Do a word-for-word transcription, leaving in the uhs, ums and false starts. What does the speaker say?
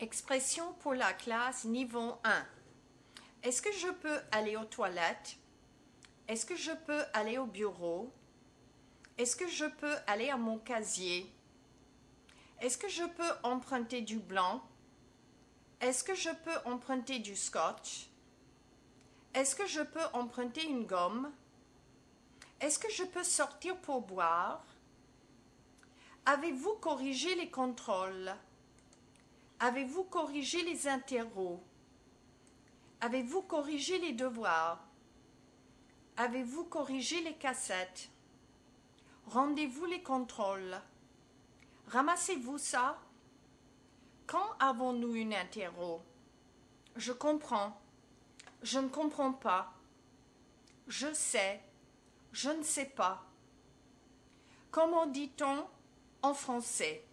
Expression pour la classe niveau un. Est-ce que je peux aller aux toilettes? Est-ce que je peux aller au bureau? Est-ce que je peux aller à mon casier? Est-ce que je peux emprunter du blanc? Est-ce que je peux emprunter du scotch? Est-ce que je peux emprunter une gomme? Est-ce que je peux sortir pour boire? Avez-vous corrigé les contrôles? Avez-vous corrigé les interros? Avez-vous corrigé les devoirs? Avez-vous corrigé les cassettes? Rendez-vous les contrôles? Ramassez-vous ça? Quand avons-nous une interro? Je comprends. Je ne comprends pas. Je sais. Je ne sais pas. Comment dit-on en français?